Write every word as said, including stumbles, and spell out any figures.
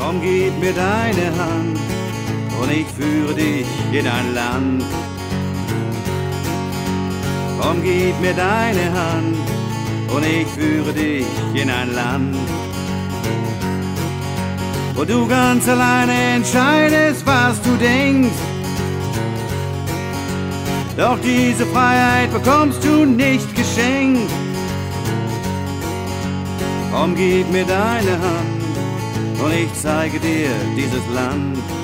Komm, gib mir deine Hand und ich führe dich in ein Land. Komm, gib mir deine Hand und ich führe dich in ein Land, wo du ganz alleine entscheidest, was du denkst. Doch diese Freiheit bekommst du nicht geschenkt. Komm, gib mir deine Hand und ich zeige dir dieses Land.